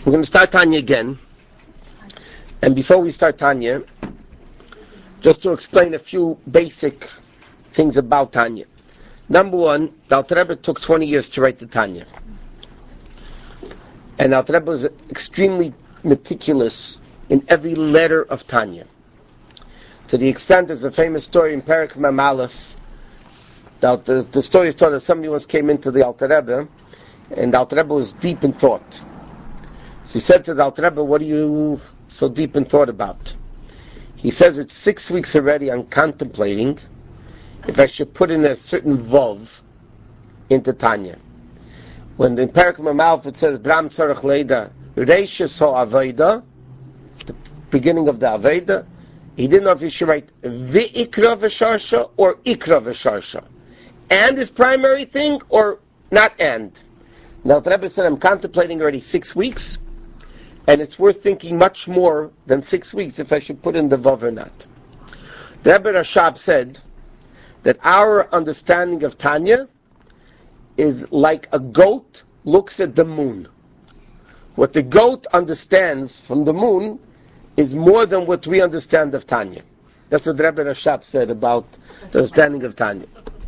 We're going to start Tanya again. And before we start Tanya, just to explain a few basic things about Tanya. Number one, the Alter Rebbe took 20 years to write the Tanya. And the Alter Rebbe was extremely meticulous in every letter of Tanya. To the extent there's a famous story in Perek Mem Aleph. The story is told that somebody once came into the Alter Rebbe, and the Alter Rebbe was deep in thought. So he said to the Alter Rebbe, what are you so deep in thought about? He says, it's 6 weeks already I'm contemplating if I should put in a certain vav into Tanya. When in Perek Mem Aleph it says, Bram Tzarech Leida, Reishis HaAveda, the beginning of the Aveda, he didn't know if he should write V'ikra V'sharsha or Ikra V'sharsha. And is primary thing or not and? Now the Rebbe said, I'm contemplating already 6 weeks, and it's worth thinking much more than 6 weeks if I should put in the vav or not. The Rebbe Rashab said that our understanding of Tanya is like a goat looks at the moon. What the goat understands from the moon is more than what we understand of Tanya. That's what the Rebbe Rashab said about the understanding of Tanya.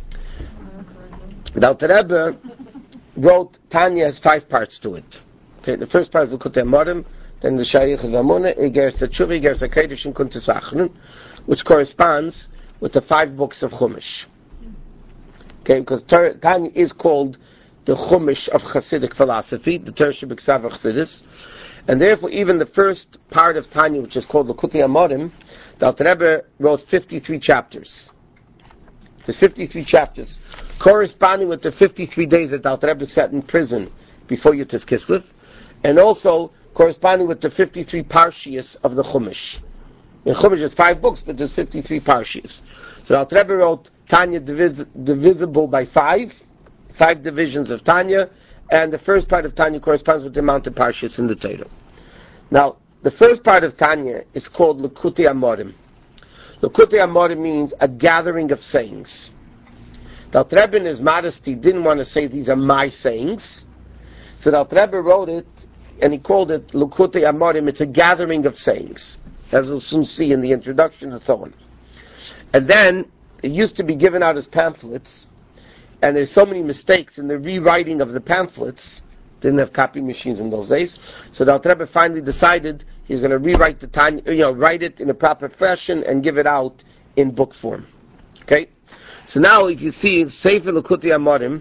Now the Rebbe wrote Tanya has 5 parts to it. Okay, the first part is the Likutei Amarim, then the Shayach V'Amunah, Igeres HaTshuva, Igeres HaKodesh, and Kuntres Acharun, which corresponds with the 5 books of Chumash. Okay, because Tanya is called the Chumash of Hasidic philosophy, the Torah Shebiksav of Chassidus, and therefore even the first part of Tanya, which is called the Likutei Amarim, the Alter Rebbe wrote 53 chapters. There's 53 chapters, corresponding with the 53 days that the Alter Rebbe sat in prison before Yutas Kislev, and also corresponding with the 53 parshias of the Chumash. In Chumash there's 5 books, but there's 53 parshias. So the Alter Rebbe wrote Tanya divisible by 5 divisions of Tanya, and the first part of Tanya corresponds with the amount of parshias in the Torah. Now, the first part of Tanya is called Likutei Amarim. Likutei Amarim means a gathering of sayings. The Alter Rebbe in his modesty didn't want to say these are my sayings, so the Alter Rebbe wrote it, and he called it Likutei Amarim. It's a gathering of sayings, as we'll soon see in the introduction and so on. And then, it used to be given out as pamphlets, and there's so many mistakes in the rewriting of the pamphlets. Didn't have copy machines in those days. So the Alter Rebbe finally decided he's going to rewrite the Tanya, write it in a proper fashion and give it out in book form. Okay? So now if you see Sefer Likutei Amarim,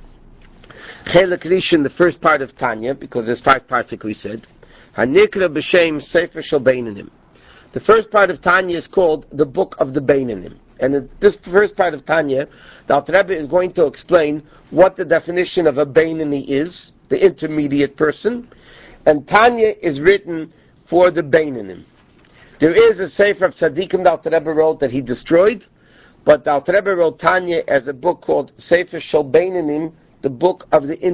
Chelik Rishon, the first part of Tanya, because there's 5 parts like we said, Hanikra B'Shem Sefer Shel Beinanim. The first part of Tanya is called the Book of the Beinanim. And in this first part of Tanya, the Alter Rebbe is going to explain what the definition of a Beinani is, the intermediate person, and Tanya is written for the Beinanim. There is a Sefer of Tzaddikim the Alter Rebbe wrote that he destroyed, but the Alter Rebbe wrote Tanya as a book called Sefer Shel Beinanim, the book of the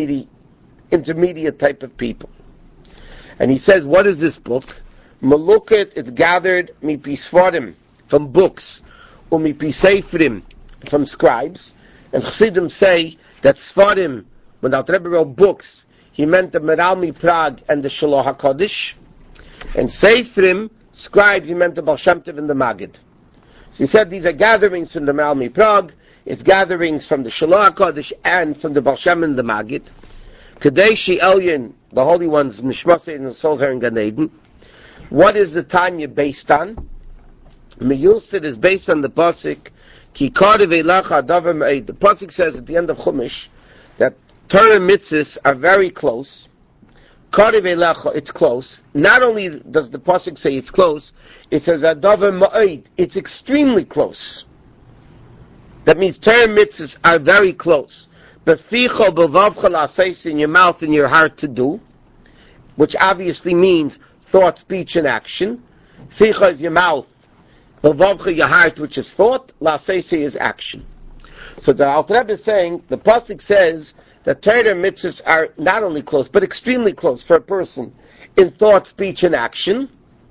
intermediate type of people. And he says, what is this book? Maluket, it's gathered mipi Sfarim, from books, umipi Seifrim, from scribes. And Chassidim say that Sfarim, when the Alter Rebbe wrote books, he meant the Meralmi Prague and the Shiloh HaKodesh. And Seifrim, scribes, he meant the Baal Shem Tov and the Maggid. So he said these are gatherings from the Meralmi Prague, it's gatherings from the Shiloh HaKodesh and from the Baal Shem and the Maggid. Kadeshi Elyon, the holy ones, Nishmasei and the souls are in Gan Eden. What is the Tanya based on? Meyusid is based on the pasuk Ki Karev Eilecha Davar Me'ed. The pasuk says at the end of Chumash that Torah mitzvahs are very close. Karev Eilecha, it's close. Not only does the pasuk say it's close, it says Davar Me'ed. It's extremely close. That means Torah mitzvahs are very close. Beficha b'vavcha la'aseis, in your mouth and your heart to do, which obviously means thought, speech, and action. Ficha is your mouth, b'vavcha your heart, which is thought, la'aseis is action. So the Alter Rebbe is saying, the pasuk says that Torah mitzvahs are not only close, but extremely close for a person in thought, speech, and action.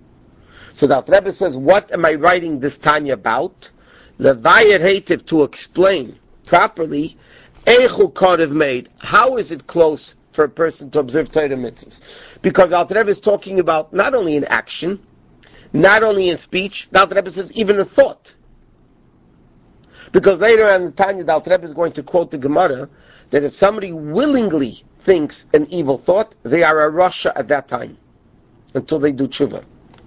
So the Alter Rebbe says, what am I writing this Tanya about? Levayet Heitiv, to explain properly, Eichu Karev Me'ed, how is it close for a person to observe Torah mitzvahs. Because Alter Rebbe is talking about not only in action, not only in speech, the Alter Rebbe says even a thought. Because later on in the Tanya, the Alter Rebbe is going to quote the Gemara that if somebody willingly thinks an evil thought, they are a rasha at that time, until they do tshuva.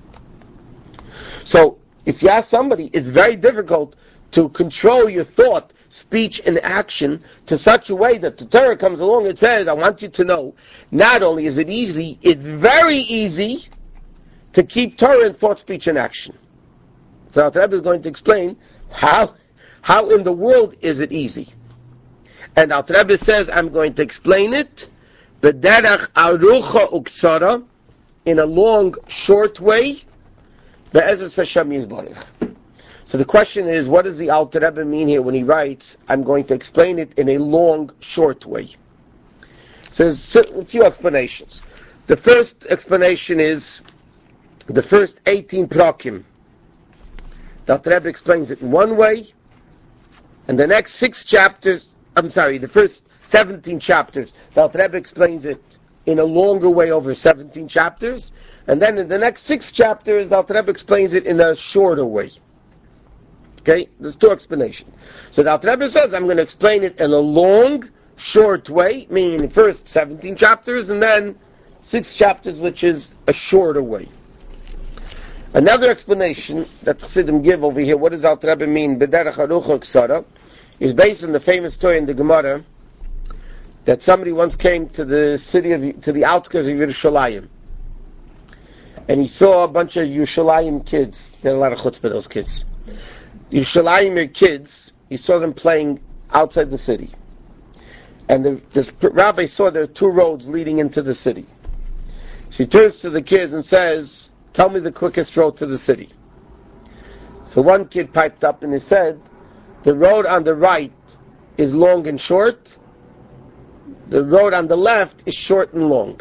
So, if you ask somebody, it's very difficult to control your thought, speech, and action to such a way that the Torah comes along and says, I want you to know, not only is it easy, it's very easy to keep Torah in thought, speech, and action. So Alter Rebbe is going to explain how in the world is it easy. And Alter Rebbe says, I'm going to explain it, b'derech arucha uksara, in a long, short way, be'ezras Hashem yizbarich. So the question is, what does the Alter Rebbe mean here when he writes, I'm going to explain it in a long, short way? So there's a few explanations. The first explanation is, the first 18 prakim, the Alter Rebbe explains it in one way, and the next the first 17 chapters, the Alter Rebbe explains it in a longer way over 17 chapters, and then in the next 6 chapters, the Alter Rebbe explains it in a shorter way. Okay, there's 2 explanations. So the Alter Rebbe says, I'm going to explain it in a long, short way, meaning the first 17 chapters, and then 6 chapters, which is a shorter way. Another explanation that Chassidim give over here, what does Alter Rebbe mean, b'derech arucha ksara, is based on the famous story in the Gemara that somebody once came to the outskirts of Yerushalayim, and he saw a bunch of Yerushalayim kids. He had a lot of chutzpah, those kids. Yerushalayim kids, he saw them playing outside the city. And the rabbi saw there are 2 roads leading into the city. So he turns to the kids and says, tell me the quickest road to the city. So one kid piped up and he said, the road on the right is long and short, the road on the left is short and long.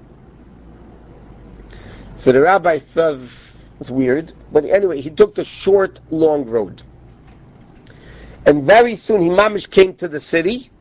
So the rabbi thought it's weird, but anyway, he took the short, long road. And very soon he mamish came to the city,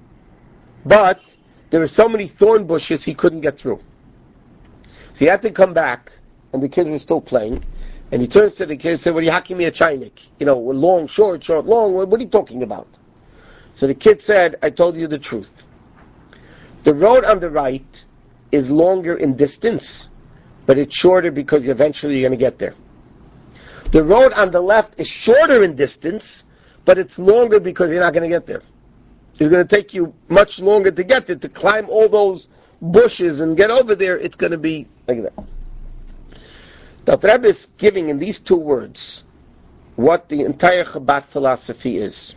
but there were so many thorn bushes he couldn't get through. So he had to come back, and the kids were still playing, and he turns to the kids and said, well, you hacking me a chaynik? Long, short, long, what are you talking about? So the kid said, I told you the truth. The road on the right is longer in distance, but it's shorter because eventually you're going to get there. The road on the left is shorter in distance, but it's longer because you're not going to get there. It's going to take you much longer to get there, to climb all those bushes and get over there. It's going to be like that. The Rebbe is giving in these 2 words what the entire Chabad philosophy is.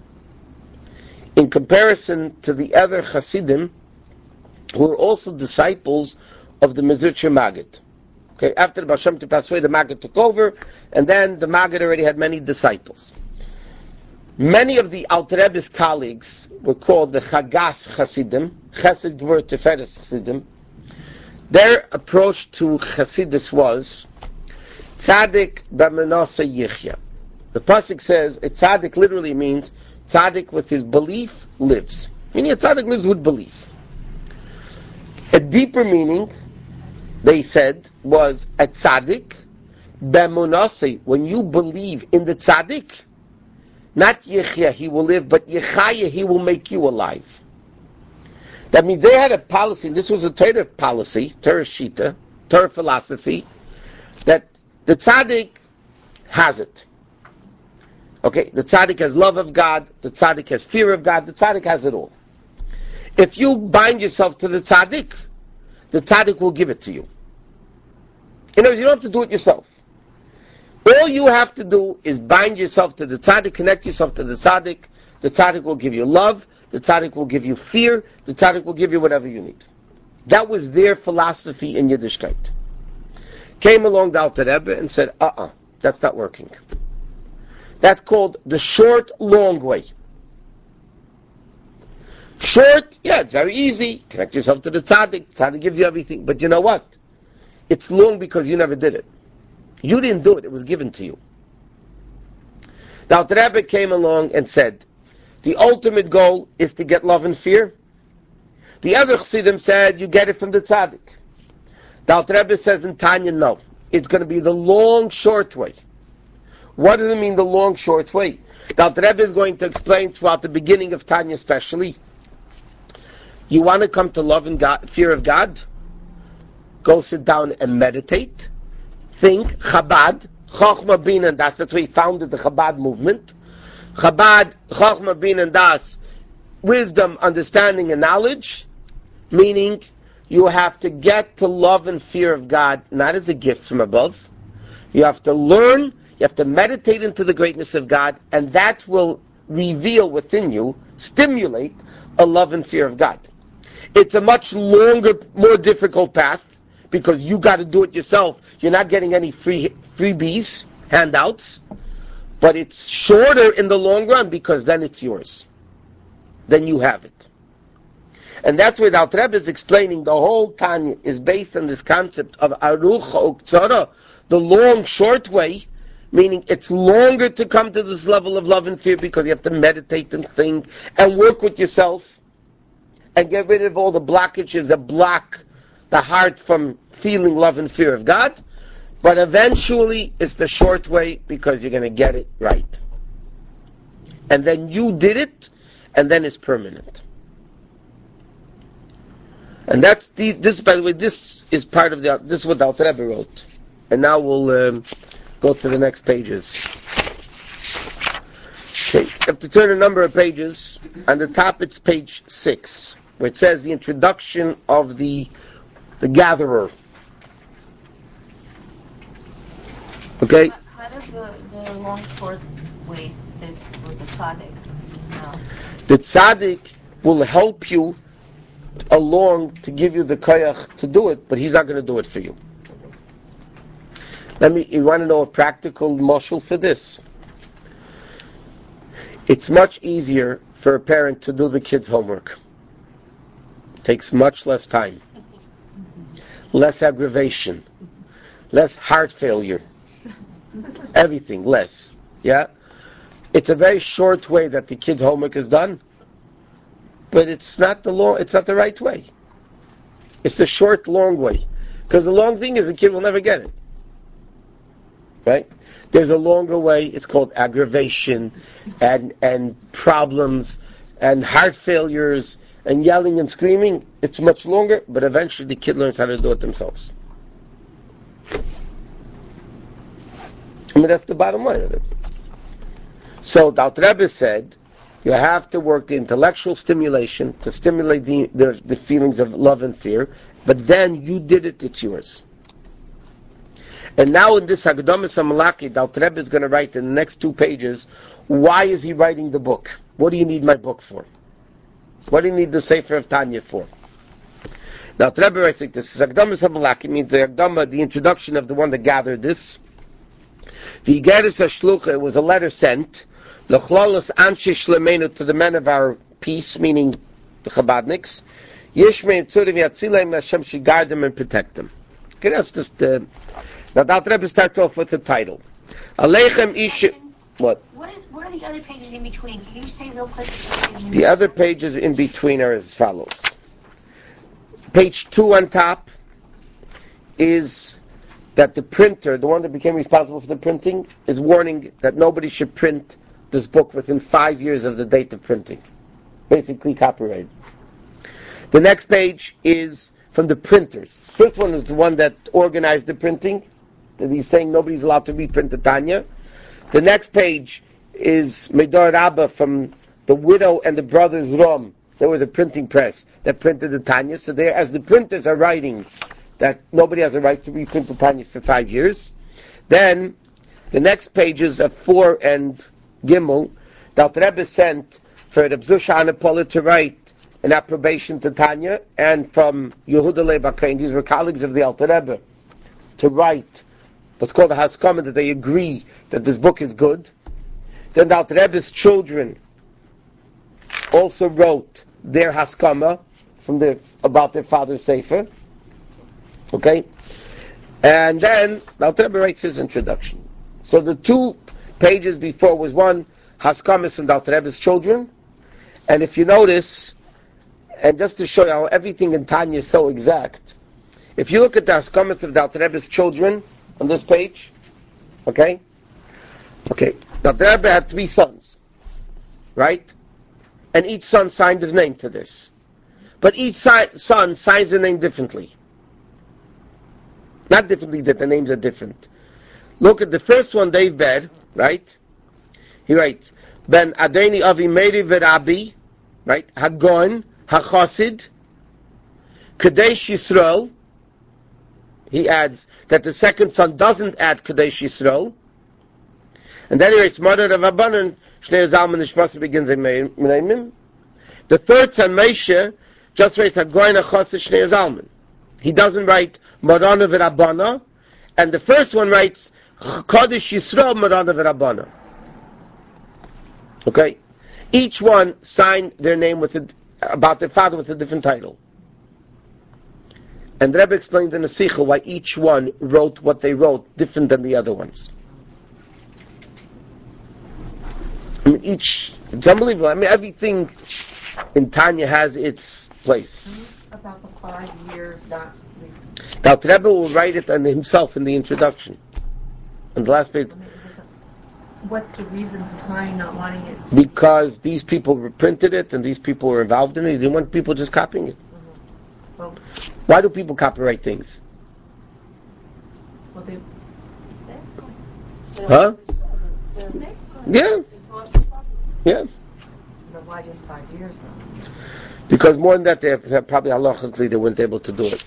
In comparison to the other Hasidim, who are also disciples of the Mezritcher Maggid. Okay, after the Baal Shem Tov passed away, the Maggid took over, and then the Maggid already had many disciples. Many of the Alter Rebbe's colleagues were called the Chagas Hasidim, Chesed Gvur Tiferes Hasidim. Their approach to Chasidus was Tzadik b'menasa yichya. The pasuk says a tzaddik literally means tzaddik with his belief lives. Meaning a tzaddik lives with belief. A deeper meaning, they said, was a tzaddik b'menasa. When you believe in the tzaddik, not yichya, he will live, but yichaya, he will make you alive. That means they had a policy, this was a Torah policy, Torah Shita, Torah philosophy, that the tzaddik has it. Okay, the tzaddik has love of God, the tzaddik has fear of God, the tzaddik has it all. If you bind yourself to the tzaddik will give it to you. In other words, you don't have to do it yourself. All you have to do is bind yourself to the tzaddik, connect yourself to the tzaddik will give you love, the tzaddik will give you fear, the tzaddik will give you whatever you need. That was their philosophy in Yiddishkeit. Came along the Alter Rebbe and said, that's not working. That's called the short, long way. Short, it's very easy. Connect yourself to the tzaddik gives you everything. But you know what? It's long because you never did it. You didn't do it, it was given to you. The Alter Rebbe came along and said, the ultimate goal is to get love and fear. The other Chassidim said you get it from the tzaddik. The Alter Rebbe says in Tanya, no. It's going to be the long, short way. What does it mean, the long, short way? The Alter Rebbe is going to explain throughout the beginning of Tanya especially. You want to come to love and God, fear of God? Go sit down and meditate. Think, Chabad, Chochmah Bin and Das. That's why he founded the Chabad movement. Chabad, Chochmah Bin and Das, wisdom, understanding, and knowledge. Meaning, you have to get to love and fear of God, not as a gift from above. You have to learn, you have to meditate into the greatness of God, and that will reveal within you, stimulate a love and fear of God. It's a much longer, more difficult path, because you got to do it yourself. You're not getting any freebies, handouts, but it's shorter in the long run, because then it's yours. Then you have it. And that's why the Alter Rebbe is explaining the whole Tanya is based on this concept of Arucha Uktzara, the long, short way, meaning it's longer to come to this level of love and fear because you have to meditate and think and work with yourself and get rid of all the blockages that block the heart from feeling love and fear of God. But eventually it's the short way because you're going to get it right. And then you did it, and then it's permanent. And that's this. By the way, this is part of this is what the Alter Rebbe wrote. And now we'll go to the next pages. Okay, you have to turn a number of pages. On the top, it's page 6, where it says the introduction of the gatherer. Okay. How does the long short way fit with the tzaddik? No. The tzaddik will help you along to give you the koyach to do it, but he's not going to do it for you. You want to know a practical mashal for this? It's much easier for a parent to do the kid's homework. It takes much less time, less aggravation, less heart failure, everything less. Yeah? It's a very short way that the kid's homework is done. But it's not the right way. It's the short, long way. Because the long thing is the kid will never get it. Right? There's a longer way, it's called aggravation, and problems, and heart failures, and yelling and screaming. It's much longer, but eventually the kid learns how to do it themselves. I mean, that's the bottom line of it. So, the Alter Rebbe said, you have to work the intellectual stimulation to stimulate the feelings of love and fear, but then you did it, it's yours. And now in this Hagdomis HaMalaki, the Alter Rebbe is going to write in the next 2 pages, why is he writing the book? What do you need my book for? What do you need the Sefer of Tanya for? The Alter Rebbe writes like this, Hagdomis HaMalaki means the introduction of the one that gathered this. The Igeris HaShlucha was a letter sent, L'chlolos Anshe Shlemenu, to the men of our peace, meaning the Chabadniks. Yishmeim Tzurim Yatzileim, Hashem should guard them and protect them. Okay, that's just now the Alter Rebbe starts off with the title. Aleichem Ish. What? What are the other pages in between? Can you say real quick? The other pages in between are as follows. Page 2 on top is that the printer, the one that became responsible for the printing, is warning that nobody should print this book within 5 years of the date of printing. Basically copyright. The next page is from the printers. First one is the one that organized the printing, that he's saying nobody's allowed to reprint the Tanya. The next page is Medor Rabba from the widow and the brothers Rom. They were the printing press that printed the Tanya. So there, as the printers are writing that nobody has a right to reprint the Tanya for 5 years. Then, the next pages of 4 and Gimel, the Alter Rebbe sent for Reb Zusha Anapola to write an approbation to Tanya, and from Yehuda Leib HaKohen, these were colleagues of the Alter Rebbe, to write what's called a Haskama, that they agree that this book is good. Then the Alter Rebbe's children also wrote their Haskama about their father's Sefer. Okay? And then the Alter Rebbe writes his introduction. So the 2 pages before was one Haskamis from the Alter Rebbe's children, and if you notice, and just to show you how everything in Tanya is so exact, if you look at the Haskamas of the Alter Rebbe's children on this page, okay, the Alter Rebbe had 3 sons, right? And each son signed his name to this. But each son signs their name differently. Not differently, that the names are different. Look at the first one, Dave Bed, right? He writes, Ben Adeni Avi Meiri Verabi, right? Hagon, HaChosid, Kadesh Yisrael. He adds that the second son doesn't add Kadesh Yisrael. And then he writes, Mother of Abanan, Shnei Zalman Nishmas begins in Meimim. The third son, Moshe, just writes Hagoin HaChosid Shnei Zalman. He doesn't write Morana V'Rabbana, and the first one writes Kadesh Yisrael Morana V'Rabbana. Okay? Each one signed their name about their father with a different title. And the Rebbe explains in the Sichel why each one wrote what they wrote different than the other ones. I mean, it's unbelievable. I mean, everything in Tanya has its place. About the 5 years that Now, the Rebbe will write it on himself in the introduction. On the last page. What's the reason behind not wanting it? Because these people reprinted it and these people were involved in it. He didn't want people just copying it. Mm-hmm. Well, why do people copyright things? Well, they huh? Yeah. Yeah. But why just 5 years though? Because more than that, they have probably halachically they weren't able to do it.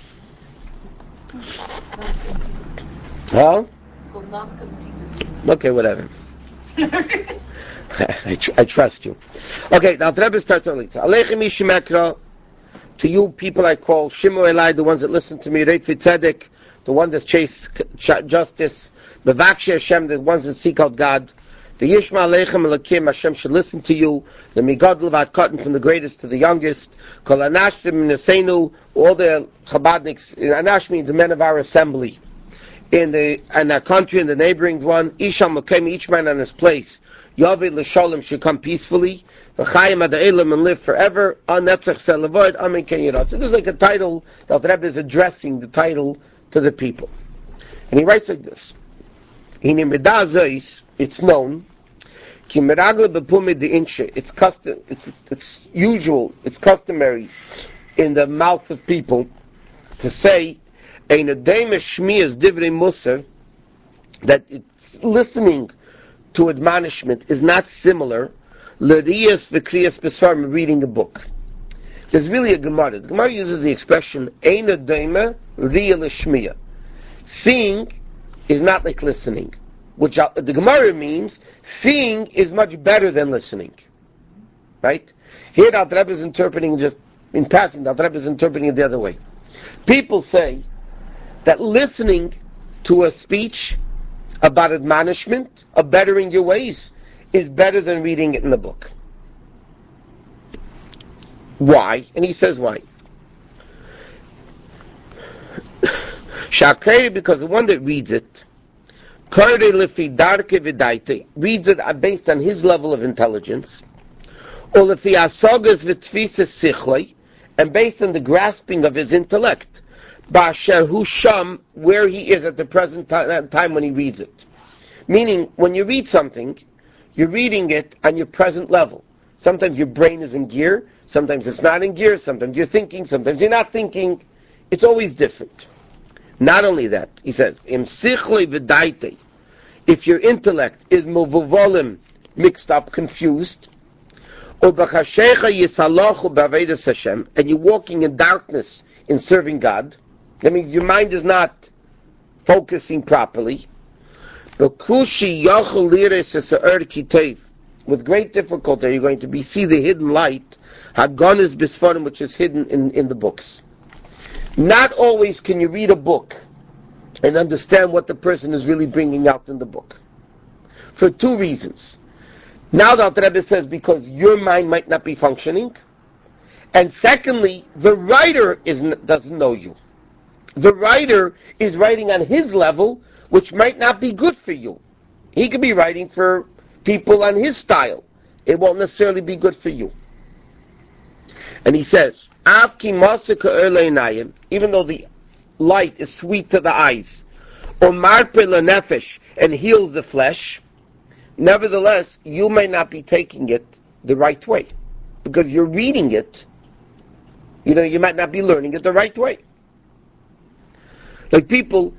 Huh? It's called non-compete. Okay, whatever. I trust you. Okay, now the Rebbe starts on Litza. Aleichem Yishimekra, to you people I call Shimu Elai, the ones that listen to me, Reit Tzedek, the one that chase justice, Bevakshi Hashem, the ones that seek out God. The Yishma Aleichem Elakim, Hashem should listen to you. The Migad Levat Cotton, from the greatest to the youngest. Kol Anashtim Nesenu, all the Chabadniks. Anash means the men of our assembly. In our country, in the neighboring one, Isham Lakem, each man on his place. Yavid L'Sholem should come peacefully. V'chayim Ada'elim, and live forever. Netzach Selavoid, Amen Ken Yirah. So this is like a title that the Rebbe is addressing the title to the people. And he writes like this. It's known. It's custom. It's usual. It's customary in the mouth of people to say, that it's listening to admonishment is not similar l'riyas v'kriyas b'sfarim, reading a book. There's really a Gemara. The Gemara uses the expression eina daima riya l'shmiya. Seeing is not like listening, which the Gemara means seeing is much better than listening. Right? Here the Rebbe is interpreting, just in passing, the Rebbe is interpreting it the other way. People say that listening to a speech about admonishment, of bettering your ways, is better than reading it in the book. Why? And he says why. Shakari, because the one that reads it, reads it based on his level of intelligence, and based on the grasping of his intellect, Ba'asher hu sham, where he is at the present time when he reads it. Meaning, when you read something, you're reading it on your present level. Sometimes your brain is in gear, sometimes it's not in gear, sometimes you're thinking, sometimes you're not thinking. It's always different. Not only that, he says, Im sichle v'daite, if your intellect is muvuvolim, mixed up, confused, or b'chashecha yisalochu b'avedas Hashem, and you're walking in darkness in serving God, that means your mind is not focusing properly. With great difficulty you're going to see the hidden light, Hagonis Bisfarim, which is hidden in the books. Not always can you read a book and understand what the person is really bringing out in the book. For 2 reasons. Now the Rebbe says because your mind might not be functioning, and secondly, the writer doesn't know you. The writer is writing on his level, which might not be good for you. He could be writing for people on his style. It won't necessarily be good for you. And he says, Av ki masika erleinayim, even though the light is sweet to the eyes, or marpe lenefesh, and heals the flesh, nevertheless, you may not be taking it the right way. Because you're reading it, you might not be learning it the right way. Like people,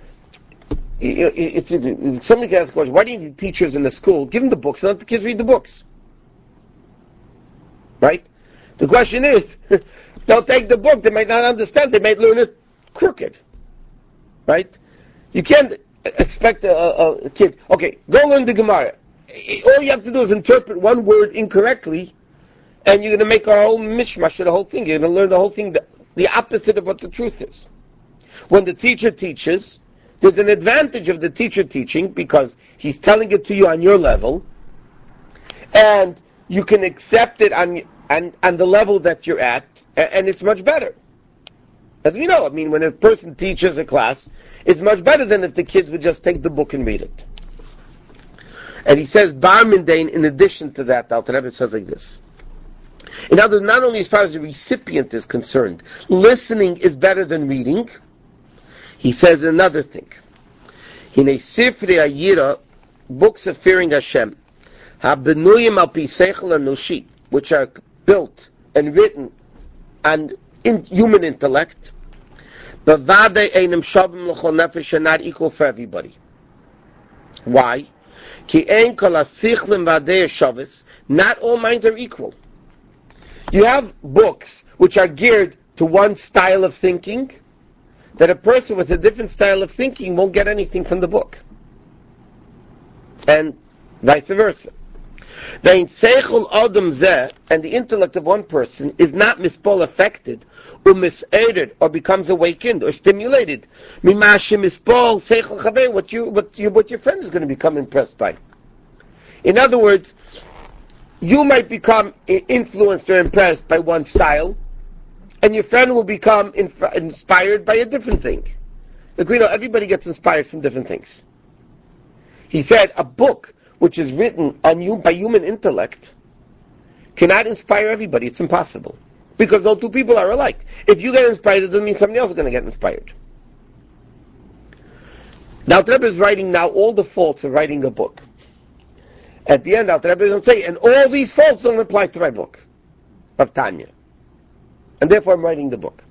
somebody can ask a question, why do you need teachers in the school? Give them the books and let the kids read the books. Right? The question is, they'll take the book, they might not understand, they might learn it crooked. Right? You can't expect a kid, okay, go learn the Gemara. All you have to do is interpret one word incorrectly, and you're going to make a whole mishmash of the whole thing. You're going to learn the whole thing, the opposite of what the truth is. When the teacher teaches, there's an advantage of the teacher teaching because he's telling it to you on your level, and you can accept it on the level that you're at, and it's much better. As we know, when a person teaches a class, it's much better than if the kids would just take the book and read it. And he says, Bar Mindain, in addition to that, Alter Rebbe says like this. In other words, not only as far as the recipient is concerned, listening is better than reading. He says another thing. In a Sifrei Ayira, books of fearing Hashem, HaBenuyim al pi seichel anushi, which are built and written on human intellect, bavadei einem shavim l'chol nefesh, are not equal for everybody. Why? Ki ein kol hasichlim v'adei shavis, not all minds are equal. You have books which are geared to one style of thinking, that a person with a different style of thinking won't get anything from the book. And vice versa. And the intellect of one person is not mispol affected, or misaided, or becomes awakened, or stimulated. What your friend is going to become impressed by. In other words, you might become influenced or impressed by one style, and your friend will become inspired by a different thing. Like we know, everybody gets inspired from different things. He said, a book which is written by human intellect cannot inspire everybody. It's impossible. Because no two people are alike. If you get inspired, it doesn't mean somebody else is going to get inspired. Now, Alter Rebbe is writing now all the faults of writing a book. At the end, Alter Rebbe is going to say, and all these faults don't apply to my book of Tanya. And therefore I'm writing the book.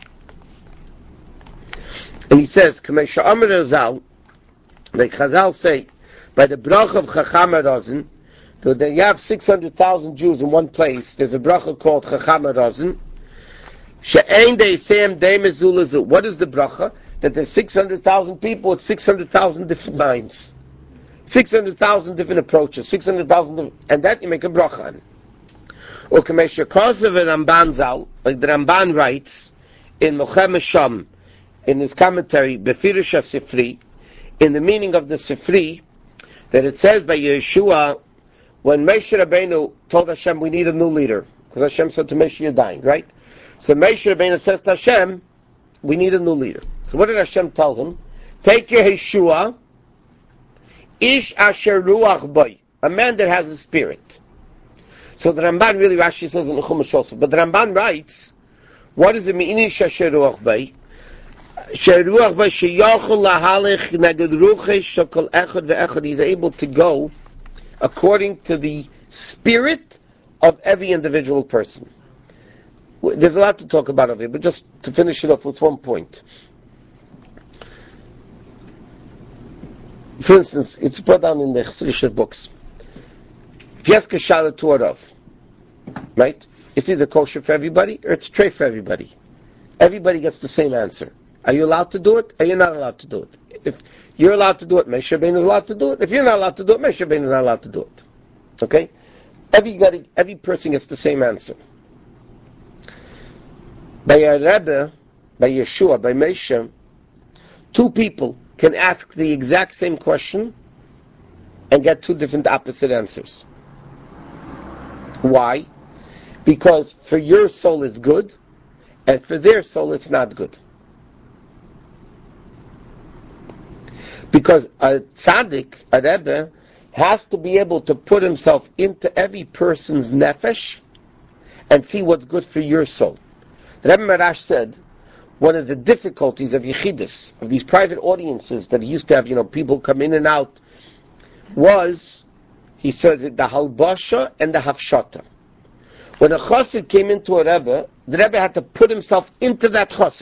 And he says, Kamesha Amr Razal, like Chazal say, by the brach of Chacham HaRazin, that you have 600,000 Jews in one place, there's a bracha called Chacham HaRazin, She'ein de'isem de'mezulazu. What is the bracha? That there's 600,000 people with 600,000 different minds. 600,000 different approaches, 600,000 different, and that you make a bracha on. Or Kamesha Kosev Ramban Zal, like the Ramban writes in Mochem Sham, in his commentary, Befirish HaSifri, in the meaning of the Sifri, that it says by Yeshua, when Moshe Rabbeinu told Hashem, we need a new leader, because Hashem said to Moshe, you're dying, right? So Moshe Rabbeinu says to Hashem, we need a new leader. So what did Hashem tell him? Take your Yeshua, Ish Asher Ruach Boy, a man that has a spirit. So the Ramban really, Rashi says in the Chumash also, but the Ramban writes, what does it mean, Ish Asher Ruach Boy? He's able to go according to the spirit of every individual person. There's a lot to talk about over here, but just to finish it off with one point. For instance, it's brought down in the Chassidische books. If you ask a Shalat to Arav, right? It's either kosher for everybody or it's tray for everybody. Everybody gets the same answer. Are you allowed to do it? Are you not allowed to do it? If you're allowed to do it, Moshe Rabbeinu is allowed to do it. If you're not allowed to do it, Moshe Rabbeinu is not allowed to do it. Okay? Every person gets the same answer. By a Rebbe, by Yeshua, by Moshe, two people can ask the exact same question and get two different opposite answers. Why? Because for your soul it's good, and for their soul it's not good. Because a tzaddik, a rebbe, has to be able to put himself into every person's nefesh and see what's good for your soul. The Rebbe Marash said, one of the difficulties of Yechidus, of these private audiences that he used to have, people come in and out, was, he said, the halbasha and the hafshata. When a chassid came into a Rebbe, the Rebbe had to put himself into that chassid.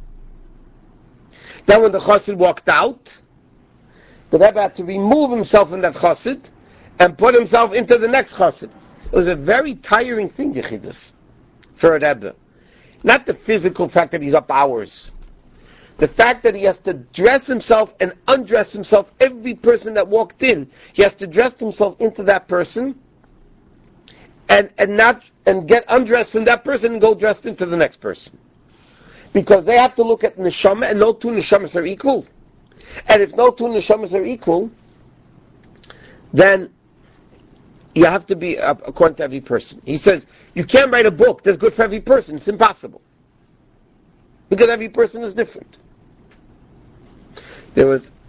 Then when the chassid walked out, the Rebbe had to remove himself in that chassid and put himself into the next chassid. It was a very tiring thing, Yechidus, for a Rebbe. Not the physical fact that he's up hours. The fact that he has to dress himself and undress himself. Every person that walked in, he has to dress himself into that person and get undressed from that person and go dressed into the next person. Because they have to look at neshama, and no two neshamas are equal. And if no two neshamas are equal, then you have to be according to every person. He says, you can't write a book that's good for every person. It's impossible. Because every person is different. There was